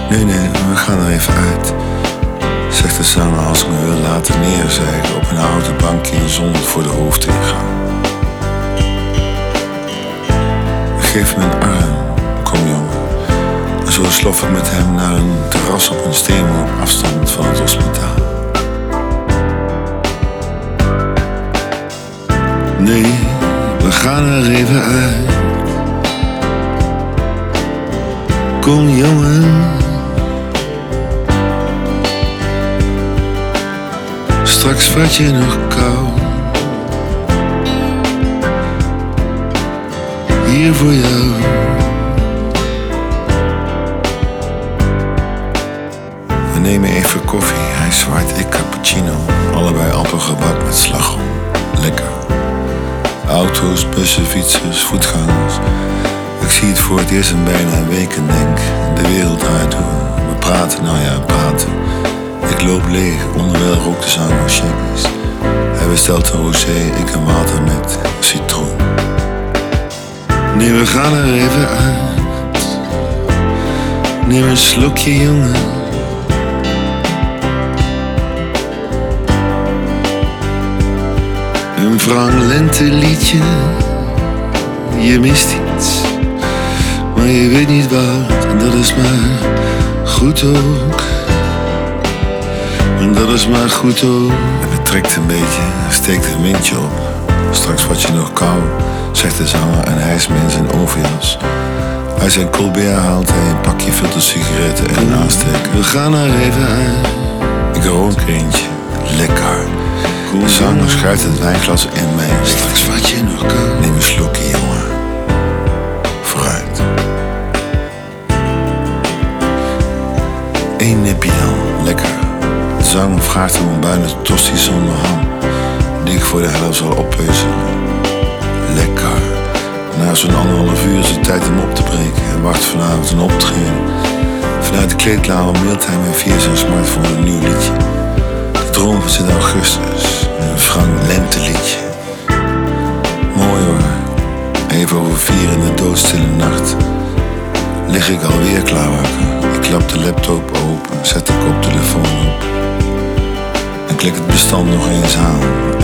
Nee, we gaan er even uit, zegt de zanger als ik me wil laten neerzijgen op een houten bankje zonder voor de hoofdingang. Geef me een arm, kom jongen. En zo slof ik met hem naar een terras op een steenworp afstand van het hospitaal. Nee, we gaan er even uit. Kom jongen. Straks vat je nog kou. Hier voor jou. We nemen even koffie, hij zwart, ik cappuccino. Allebei amper gebak met slagroom. Lekker. Auto's, bussen, fietsers, voetgangers. Ik zie het voor het eerst in bijna een week en denk, de wereld draait door. We praten, nou ja, praten. Ik loop leeg, onderwijl rookt de zanger shakes. Hij bestelt een rosé, ik een water met citroen. Nee, we gaan er even uit. Neem een slokje, jongen. Een Frank Lente liedje. Je mist iets, maar je weet niet wat. En dat is maar goed ook. En dat is maar goed ook. En het trekt een beetje, steekt een windje op. Straks word je nog kou, zegt de zanger en hij is me in zijn overjas. Uit zijn Colbert haalt hij een pakje filtersigaretten en een aansteker. We gaan er even uit. Ik rook er eentje, lekker. De zanger schuift het wijnglas in mij. Straks word je nog kou. Neem een slokje, jongen. Vooruit. Eén nipje dan, lekker. De zanger vraagt hem om bijna tosti zonder ham, die ik voor de helft zal oppeuzelen. Lekker. Na zo'n 1,5 uur is het tijd om op te breken. Hij wacht vanavond een optreden. Vanuit de kleedkamer mailt hij mij via zijn smartphone een nieuw liedje. De droom van Sint Augustus. Een Frank Lente liedje. Mooi hoor. Even over 4 in de doodstille nacht lig ik alweer klaar wakker. Ik klap de laptop open, zet de koptelefoon op en klik het bestand nog eens aan.